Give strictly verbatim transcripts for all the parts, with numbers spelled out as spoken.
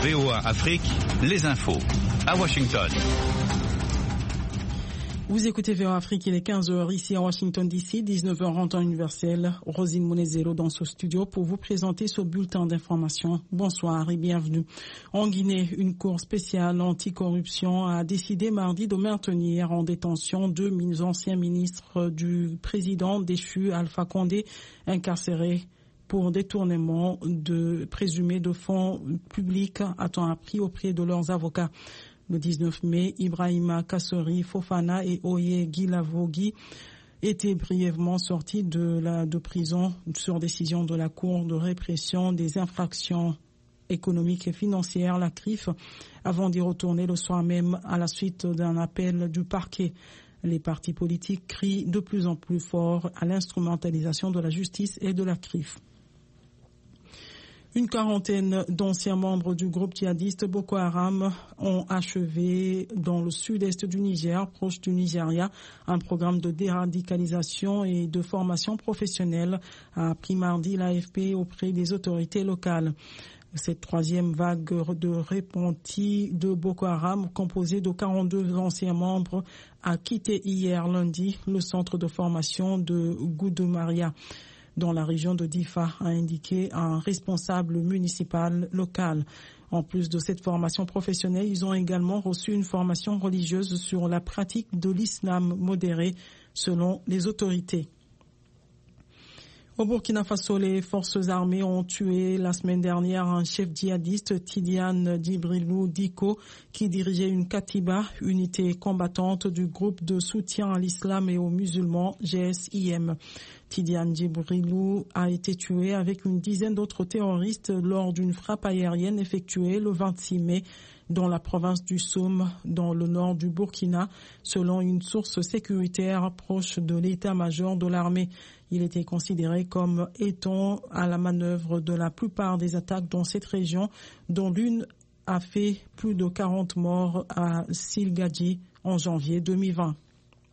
V O A Afrique, les infos. À Washington. Vous écoutez V O A Afrique, il est quinze heures ici à Washington D C, dix-neuf heures en temps universel. Rosine Monezero dans ce studio pour vous présenter ce bulletin d'information. Bonsoir et bienvenue. En Guinée, une cour spéciale anticorruption a décidé mardi de maintenir en détention deux anciens ministres du président déchu Alpha Condé, incarcérés pour détournement de présumé de fonds publics à temps appris auprès de leurs avocats. Le dix-neuf mai, Ibrahima Kassori Fofana et Oye Guilavogui étaient brièvement sortis de la de prison sur décision de la Cour de répression des infractions économiques et financières, la C R I F, avant d'y retourner le soir même à la suite d'un appel du parquet. Les partis politiques crient de plus en plus fort à l'instrumentalisation de la justice et de la C R I F. Une quarantaine d'anciens membres du groupe djihadiste Boko Haram ont achevé dans le sud-est du Niger, proche du Nigeria, un programme de déradicalisation et de formation professionnelle, a appris mardi l'A F P auprès des autorités locales. Cette troisième vague de repentis de Boko Haram, composée de quarante-deux anciens membres, a quitté hier lundi le centre de formation de Goudoumaria, dans la région de Difa, a indiqué un responsable municipal local. En plus de cette formation professionnelle, ils ont également reçu une formation religieuse sur la pratique de l'islam modéré, selon les autorités. Au Burkina Faso, les forces armées ont tué la semaine dernière un chef djihadiste, Tidiane Djibrilou Diko, qui dirigeait une Katiba, unité combattante du groupe de soutien à l'islam et aux musulmans, G S I M. Tidiane Djibrilou a été tué avec une dizaine d'autres terroristes lors d'une frappe aérienne effectuée le vingt-six mai dans la province du Soum, dans le nord du Burkina, selon une source sécuritaire proche de l'état-major de l'armée. Il était considéré comme étant à la manœuvre de la plupart des attaques dans cette région, dont l'une a fait plus de quarante morts à Silgadji en janvier deux mille vingt.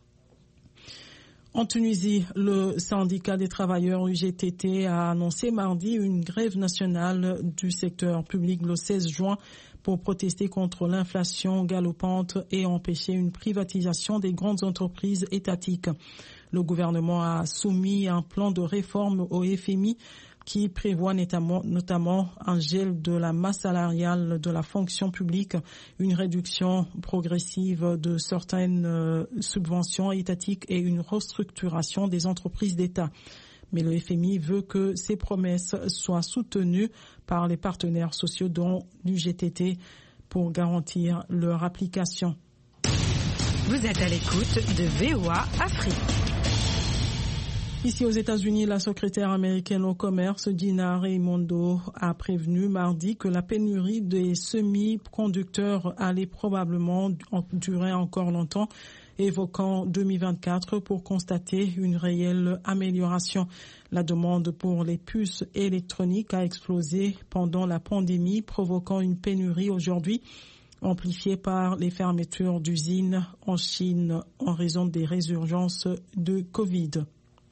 En Tunisie, le syndicat des travailleurs U G T T a annoncé mardi une grève nationale du secteur public le seize juin pour protester contre l'inflation galopante et empêcher une privatisation des grandes entreprises étatiques. Le gouvernement a soumis un plan de réforme au F M I qui prévoit notamment, notamment un gel de la masse salariale de la fonction publique, une réduction progressive de certaines euh, subventions étatiques et une restructuration des entreprises d'État. Mais le F M I veut que ces promesses soient soutenues par les partenaires sociaux dont l'U G T T pour garantir leur application. Vous êtes à l'écoute de V O A Afrique. Ici aux États-Unis, la secrétaire américaine au commerce, Gina Raimondo, a prévenu mardi que la pénurie des semi-conducteurs allait probablement durer encore longtemps, évoquant deux mille vingt-quatre pour constater une réelle amélioration. La demande pour les puces électroniques a explosé pendant la pandémie, provoquant une pénurie aujourd'hui, amplifiée par les fermetures d'usines en Chine en raison des résurgences de Covid.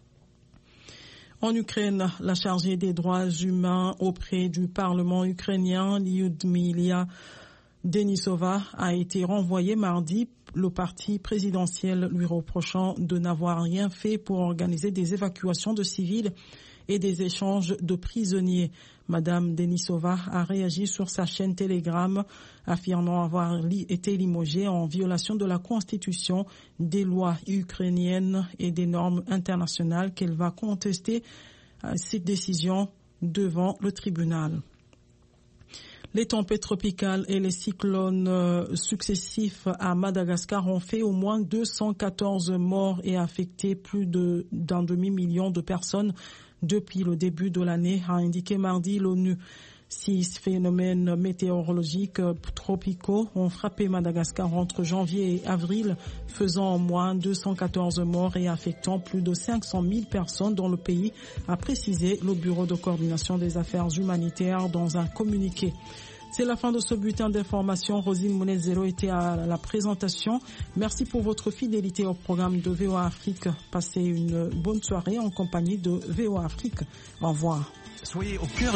En Ukraine, la chargée des droits humains auprès du Parlement ukrainien, Lyudmila Denisova, a été renvoyée mardi, le parti présidentiel lui reprochant de n'avoir rien fait pour organiser des évacuations de civils et des échanges de prisonniers. Madame Denisova a réagi sur sa chaîne Telegram, affirmant avoir li- été limogée en violation de la Constitution, des lois ukrainiennes et des normes internationales, qu'elle va contester euh, cette décision devant le tribunal. Les tempêtes tropicales et les cyclones euh, successifs à Madagascar ont fait au moins deux cent quatorze morts et affecté plus de, d'un demi-million de personnes depuis le début de l'année, a indiqué mardi l'ONU. Six phénomènes météorologiques tropicaux ont frappé Madagascar entre janvier et avril, faisant au moins deux cent quatorze morts et affectant plus de cinq cent mille personnes dans le pays, a précisé le Bureau de coordination des affaires humanitaires dans un communiqué. C'est la fin de ce bulletin d'information. Rosine Monezero était à la présentation. Merci pour votre fidélité au programme de V O A Afrique. Passez une bonne soirée en compagnie de V O A Afrique. Au revoir. Soyez au cœur